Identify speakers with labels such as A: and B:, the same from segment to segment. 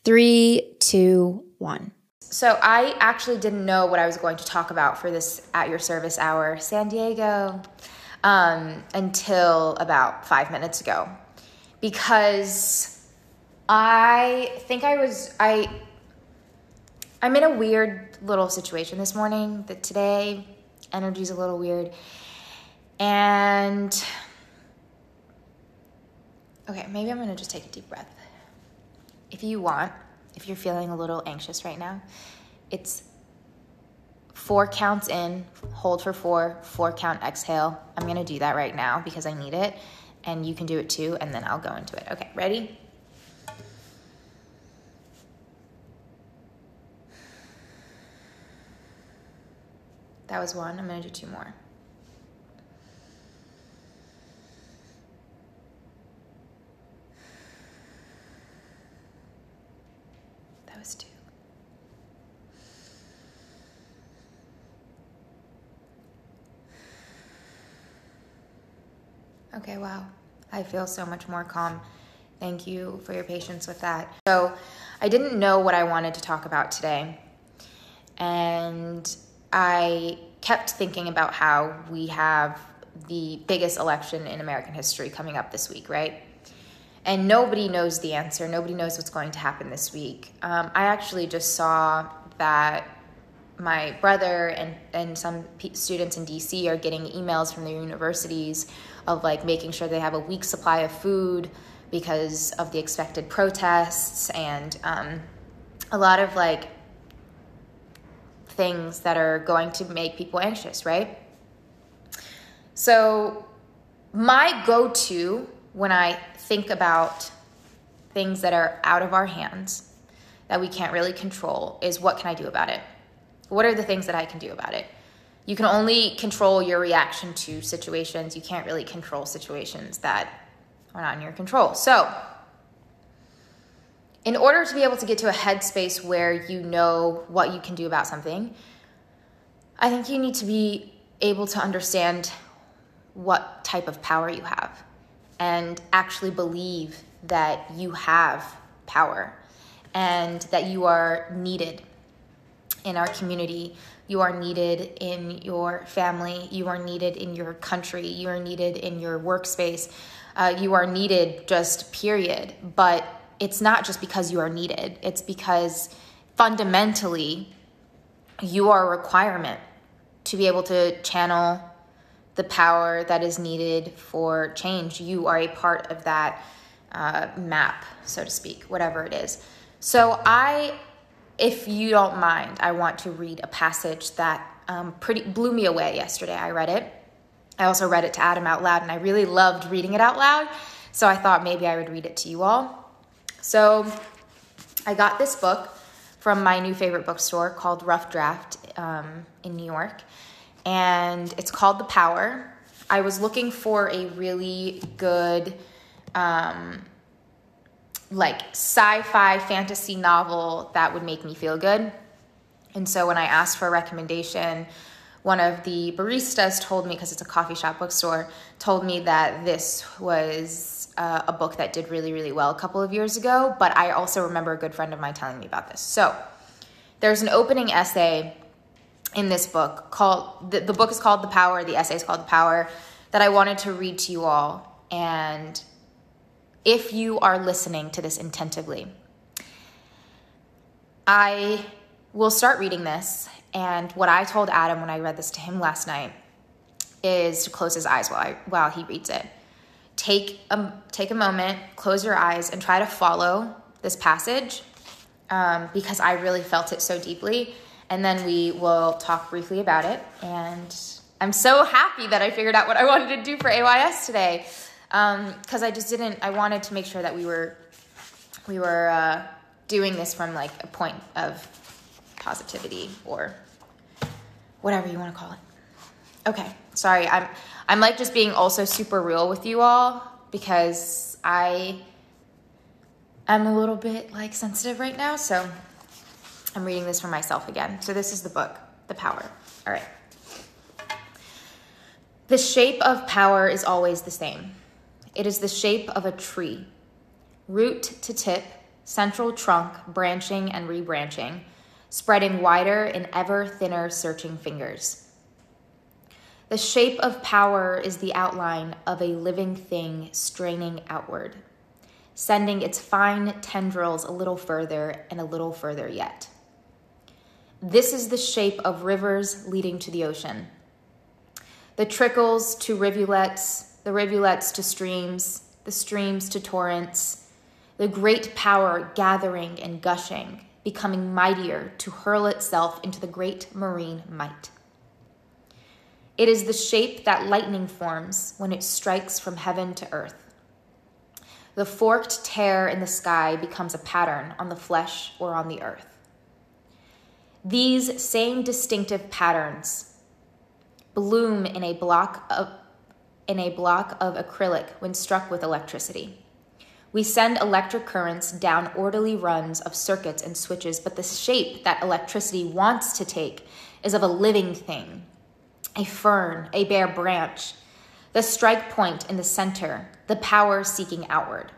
A: 3, 2, 1.
B: So I actually didn't know what I was going to talk about for this At Your Service Hour San Diego until about 5 minutes ago, because I think I'm in a weird little situation this morning. That today energy's a little weird, and okay, maybe I'm gonna just take a deep breath. If you're feeling a little anxious right now, it's 4 counts in, hold for 4, 4 count exhale. I'm going to do that right now because I need it, and you can do it too, and then I'll go into it. Okay, ready? That was 1. I'm going to do 2 more. That was 2. Okay, wow. I feel so much more calm. Thank you for your patience with that. So I didn't know what I wanted to talk about today, and I kept thinking about how we have the biggest election in American history coming up this week, right? And nobody knows the answer. Nobody knows what's going to happen this week. I actually just saw that my brother and some students in DC are getting emails from their universities of like making sure they have a week's supply of food because of the expected protests and a lot of like things that are going to make people anxious, right? So my go-to when I think about things that are out of our hands that we can't really control is, what can I do about it? What are the things that I can do about it? You can only control your reaction to situations. You can't really control situations that are not in your control. So in order to be able to get to a headspace where you know what you can do about something, I think you need to be able to understand what type of power you have and actually believe that you have power and that you are needed in our community. You are needed in your family. You are needed in your country. You are needed in your workspace. You are needed, just period. But it's not just because you are needed. It's because fundamentally you are a requirement to be able to channel the power that is needed for change. You are a part of that map, so to speak, whatever it is. So if you don't mind, I want to read a passage that blew me away yesterday. I read it. I also read it to Adam out loud, and I really loved reading it out loud. So I thought maybe I would read it to you all. So I got this book from my new favorite bookstore called Rough Draft in New York, and it's called The Power. I was looking for a really good like sci-fi fantasy novel that would make me feel good. And so when I asked for a recommendation, one of the baristas told me, because it's a coffee shop bookstore, told me that this was a book that did really, really well a couple of years ago. But I also remember a good friend of mine telling me about this. So there's an opening essay in this book called, the book is called The Power, the essay is called The Power, that I wanted to read to you all. And if you are listening to this attentively, I will start reading this. And what I told Adam when I read this to him last night is to close his eyes while he reads it. Take a moment, close your eyes, and try to follow this passage because I really felt it so deeply. And then we will talk briefly about it. And I'm so happy that I figured out what I wanted to do for AYS today. Because I wanted to make sure that we were doing this from like a point of positivity or whatever you want to call it. Okay, sorry, I'm like just being also super real with you all because I am a little bit like sensitive right now, so I'm reading this for myself again. So this is the book, The Power. All right. The shape of power is always the same. It is the shape of a tree, root to tip, central trunk branching and rebranching, spreading wider in ever thinner searching fingers. The shape of power is the outline of a living thing straining outward, sending its fine tendrils a little further and a little further yet. This is the shape of rivers leading to the ocean. The trickles to rivulets, the rivulets to streams, the streams to torrents, the great power gathering and gushing, becoming mightier to hurl itself into the great marine might. It is the shape that lightning forms when it strikes from heaven to earth. The forked tear in the sky becomes a pattern on the flesh or on the earth. These same distinctive patterns bloom in a block of acrylic when struck with electricity. We send electric currents down orderly runs of circuits and switches, but the shape that electricity wants to take is of a living thing, a fern, a bare branch, the strike point in the center, the power seeking outward.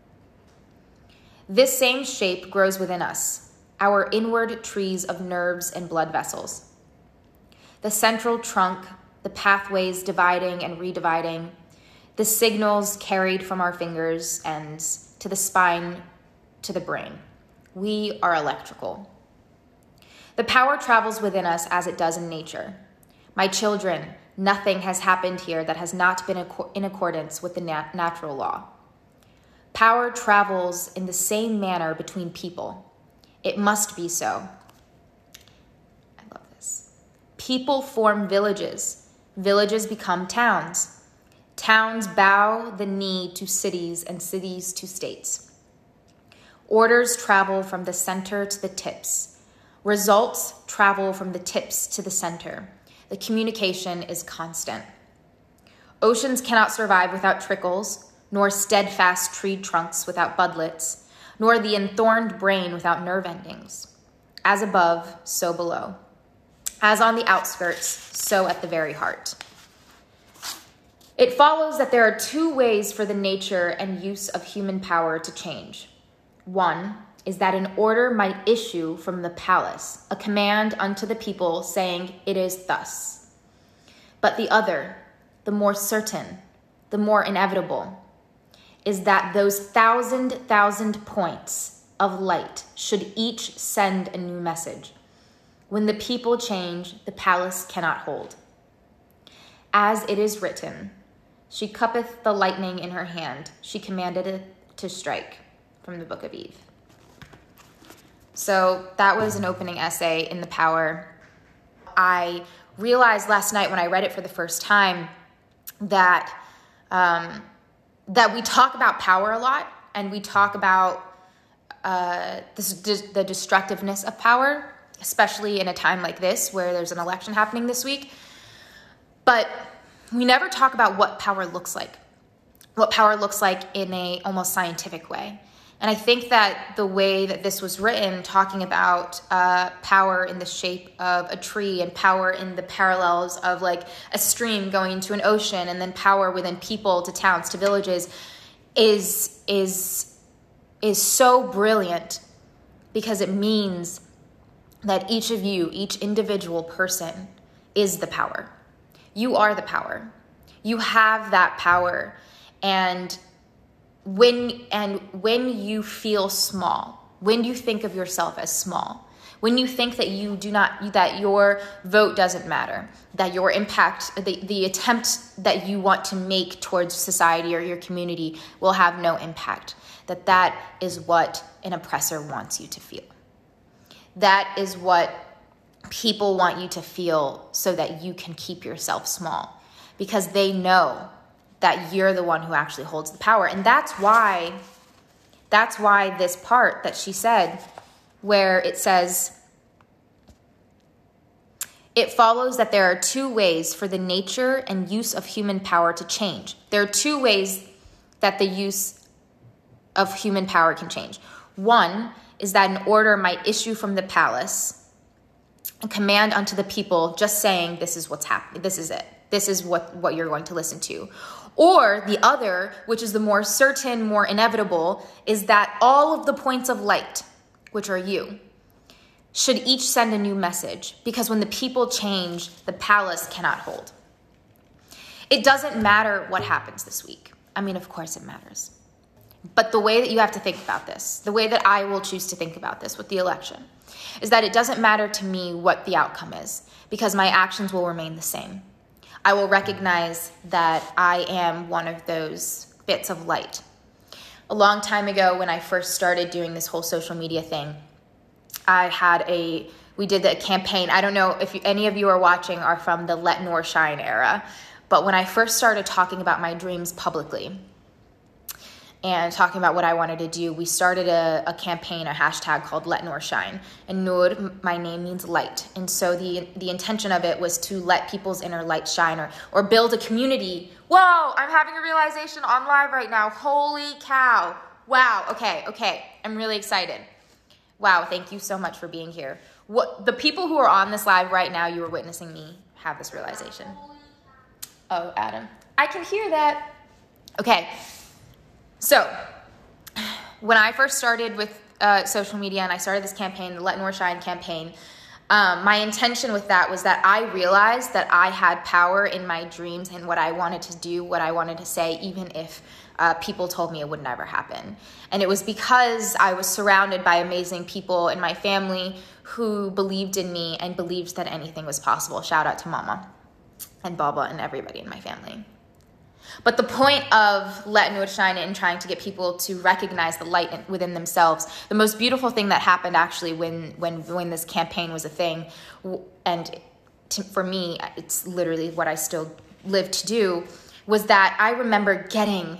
B: This same shape grows within us, our inward trees of nerves and blood vessels. The central trunk, the pathways dividing and redividing, the signals carried from our fingers ends to the spine, to the brain. We are electrical. The power travels within us as it does in nature. My children, nothing has happened here that has not been in accordance with the natural law. Power travels in the same manner between people. It must be so. I love this. People form villages. Villages become towns. Towns bow the knee to cities and cities to states. Orders travel from the center to the tips. Results travel from the tips to the center. The communication is constant. Oceans cannot survive without trickles, nor steadfast tree trunks without budlets, nor the enthorned brain without nerve endings. As above, so below. As on the outskirts, so at the very heart. It follows that there are two ways for the nature and use of human power to change. One is that an order might issue from the palace, a command unto the people saying, "It is thus." But the other, the more certain, the more inevitable, is that those thousand points of light should each send a new message. When the people change, the palace cannot hold. As it is written, she cuppeth the lightning in her hand, she commanded it to strike, from the book of Eve. So that was an opening essay in The Power. I realized last night when I read it for the first time that we talk about power a lot, and we talk about the destructiveness of power, especially in a time like this where there's an election happening this week. But we never talk about what power looks like in a almost scientific way. And I think that the way that this was written, talking about power in the shape of a tree and power in the parallels of like a stream going into an ocean, and then power within people to towns to villages, is so brilliant, because it means that each of you, each individual person, is the power. You are the power. You have that power. And when you feel small, when you think of yourself as small, when you think that that your vote doesn't matter, that your impact, the attempt that you want to make towards society or your community will have no impact, that is what an oppressor wants you to feel. That is what people want you to feel, so that you can keep yourself small, because they know that you're the one who actually holds the power. And that's why this part that she said, where it says, it follows that there are two ways for the nature and use of human power to change. There are two ways that the use of human power can change. One is that an order might issue from the palace, a command unto the people, just saying, this is what's happening, this is it. this is what you're going to listen to. Or the other, which is the more certain, more inevitable, is that all of the points of light, which are you, should each send a new message, because when the people change, the palace cannot hold. It doesn't matter what happens this week. I mean, of course it matters. But the way that you have to think about this, the way that I will choose to think about this with the election, is that it doesn't matter to me what the outcome is, because my actions will remain the same. I will recognize that I am one of those bits of light. A long time ago, when I first started doing this whole social media thing, we did the campaign. I don't know if any of you are watching are from the Let Noor Shine era, but when I first started talking about my dreams publicly and talking about what I wanted to do, we started a campaign, a hashtag called Let Noor Shine. And Noor, my name, means light. And so the intention of it was to let people's inner light shine, or build a community. Whoa, I'm having a realization on live right now. Holy cow. Wow, okay. I'm really excited. Wow, thank you so much for being here. The people who are on this live right now, you are witnessing me have this realization. Oh, Adam, I can hear that. Okay, so when I first started with social media and I started this campaign, the Let Noor Shine campaign, my intention with that was that I realized that I had power in my dreams and what I wanted to do, what I wanted to say, even if people told me it would never happen. And it was because I was surrounded by amazing people in my family who believed in me and believed that anything was possible. Shout out to Mama and Baba and everybody in my family. But the point of Let Noor Shine and trying to get people to recognize the light within themselves, the most beautiful thing that happened actually when this campaign was a thing, and for me, it's literally what I still live to do, was that I remember getting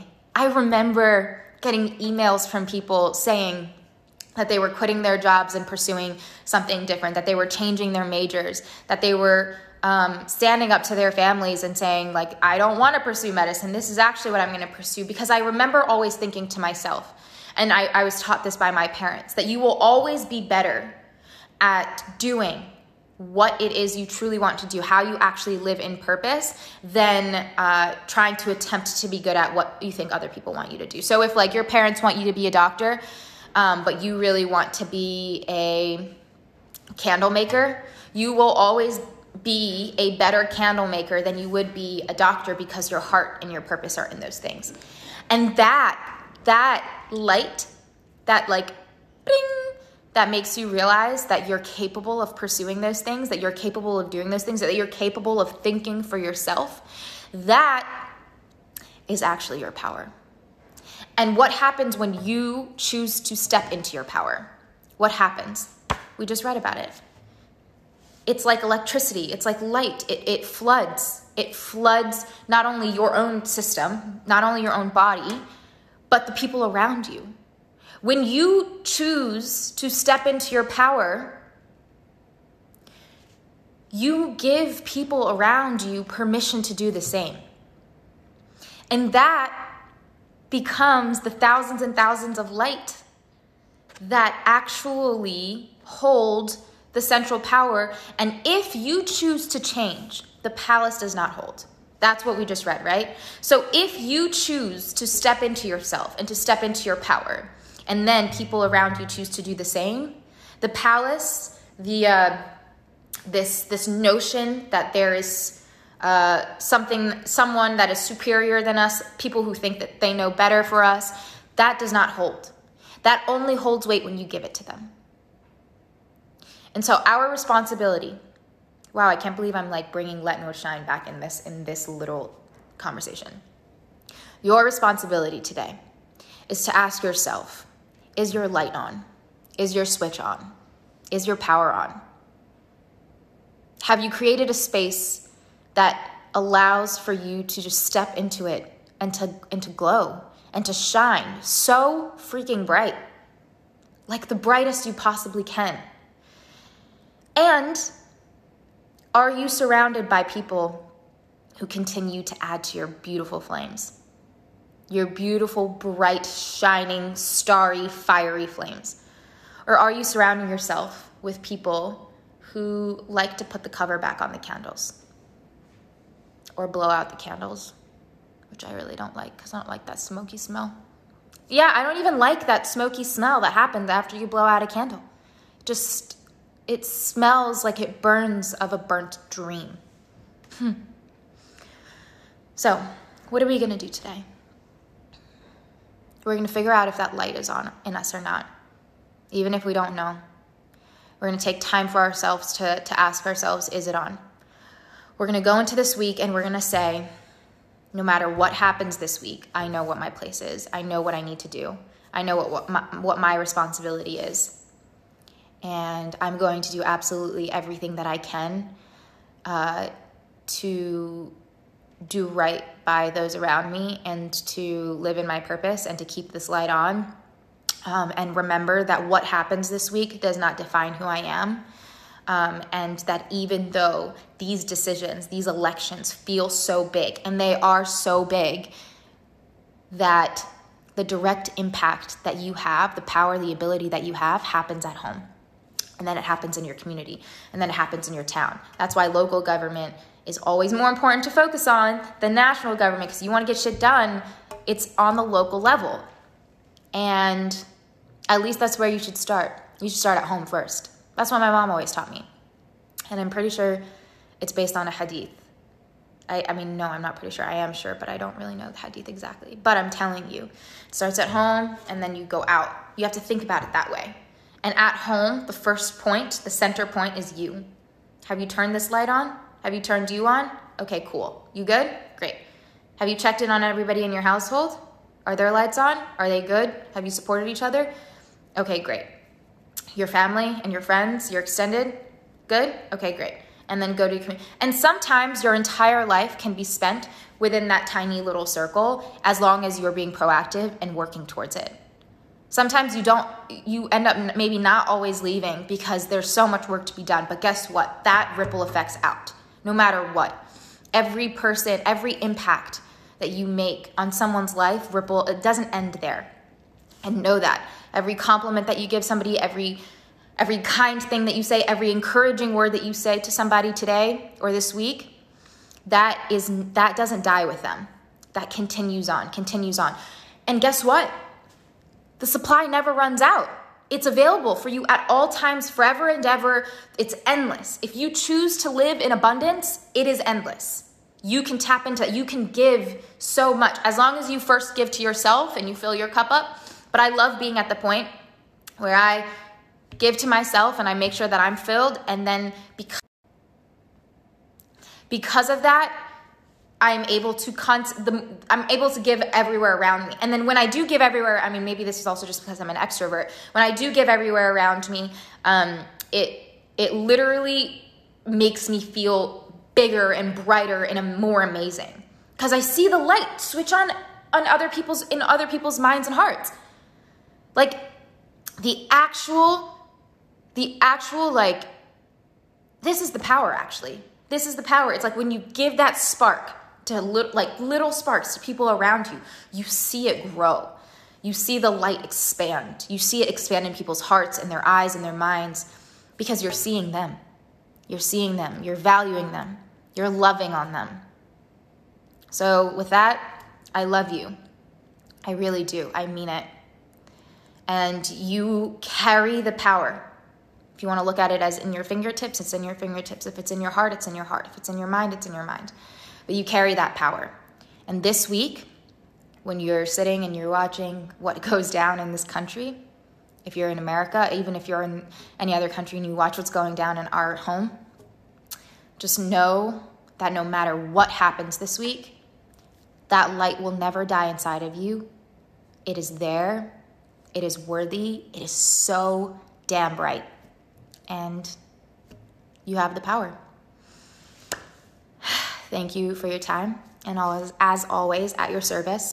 B: emails from people saying that they were quitting their jobs and pursuing something different, that they were changing their majors, that they were standing up to their families and saying, like, I don't want to pursue medicine. This is actually what I'm going to pursue. Because I remember always thinking to myself, and I was taught this by my parents, that you will always be better at doing what it is you truly want to do, how you actually live in purpose, than trying to attempt to be good at what you think other people want you to do. So if, like, your parents want you to be a doctor, but you really want to be a candle maker, you will always be a better candle maker than you would be a doctor, because your heart and your purpose are in those things. And that light, that like bing, that makes you realize that you're capable of pursuing those things, that you're capable of doing those things, that you're capable of thinking for yourself, that is actually your power. And what happens when you choose to step into your power? What happens? We just read about it. It's like electricity. It's like light. It floods. It floods not only your own system, not only your own body, but the people around you. When you choose to step into your power, you give people around you permission to do the same. And that becomes the thousands and thousands of light that actually hold the central power. And if you choose to change, the palace does not hold. That's what we just read, right? So if you choose to step into yourself and to step into your power, and then people around you choose to do the same, the palace, this notion that there is someone that is superior than us, people who think that they know better for us, that does not hold. That only holds weight when you give it to them. And so our responsibility, wow, I can't believe I'm like bringing Let Noor Shine back in this little conversation. Your responsibility today is to ask yourself, is your light on? Is your switch on? Is your power on? Have you created a space that allows for you to just step into it and to glow and to shine so freaking bright, like the brightest you possibly can? And are you surrounded by people who continue to add to your beautiful flames? Your beautiful, bright, shining, starry, fiery flames? Or are you surrounding yourself with people who like to put the cover back on the candles? or blow out the candles, which I really don't like because I don't like that smoky smell. Yeah, I don't even like that smoky smell that happens after you blow out a candle. It smells like it burns of a burnt dream. So, what are we going to do today? We're going to figure out if that light is on in us or not, even if we don't know. We're going to take time for ourselves to ask ourselves, is it on? We're going to go into this week and we're going to say, no matter what happens this week, I know what my place is. I know what I need to do. I know what my responsibility is. And I'm going to do absolutely everything that I can to do right by those around me and to live in my purpose and to keep this light on. And remember that what happens this week does not define who I am. And that even though these decisions, these elections feel so big, and they are so big, that the direct impact that you have, the power, the ability that you have, happens at home. And then it happens in your community. And then it happens in your town. That's why local government is always more important to focus on than national government, because you want to get shit done, it's on the local level. And at least that's where you should start. You should start at home first. That's what my mom always taught me. And I'm pretty sure it's based on a hadith. I mean, no, I'm not pretty sure. I am sure, but I don't really know the hadith exactly. But I'm telling you, it starts at home and then you go out. You have to think about it that way. And at home, the first point, the center point is you. Have you turned this light on? Have you turned you on? Okay, cool. You good? Great. Have you checked in on everybody in your household? Are their lights on? Are they good? Have you supported each other? Okay, great. Your family and your friends, your extended? Good? Okay, great. And then go to your community. And sometimes your entire life can be spent within that tiny little circle as long as you're being proactive and working towards it. Sometimes you end up maybe not always leaving because there's so much work to be done. But guess what? That ripple effects out, no matter what. Every person, every impact that you make on someone's life, it doesn't end there. And know that. Every compliment that you give somebody, every kind thing that you say, every encouraging word that you say to somebody today or this week, that doesn't die with them. That continues on. And guess what? The supply never runs out. It's available for you at all times, forever and ever. It's endless. If you choose to live in abundance, it is endless. You can tap into, you can give so much as long as you first give to yourself and you fill your cup up. But I love being at the point where I give to myself and I make sure that I'm filled. And then because of that, I'm able to give everywhere around me. And then when I do give everywhere, I mean, maybe this is also just because I'm an extrovert. When I do give everywhere around me, it literally makes me feel bigger and brighter and more amazing. Because I see the light switch on in other people's minds and hearts. Like the actual, like, this is the power, actually. This is the power. It's like when you give that spark to little sparks to people around you, you see it grow. You see the light expand. You see it expand in people's hearts and their eyes and their minds because you're seeing them. You're seeing them. You're valuing them. You're loving on them. So with that, I love you. I really do. I mean it. And you carry the power. If you want to look at it as in your fingertips, it's in your fingertips. If it's in your heart, it's in your heart. If it's in your mind, it's in your mind. But you carry that power. And this week, when you're sitting and you're watching what goes down in this country, if you're in America, even if you're in any other country and you watch what's going down in our home, just know that no matter what happens this week, that light will never die inside of you. It is there. It is worthy. It is so damn bright. And you have the power. Thank you for your time. And as always, at your service.